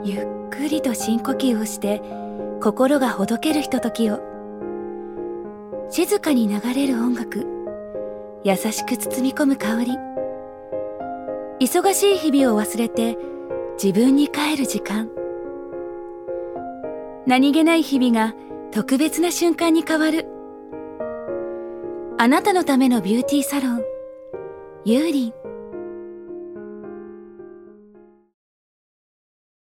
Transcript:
ゆっくりと深呼吸をして心がほどけるひとときを。静かに流れる音楽、優しく包み込む香り。忙しい日々を忘れて自分に帰る時間。何気ない日々が特別な瞬間に変わる。あなたのためのビューティーサロン、ユーリン。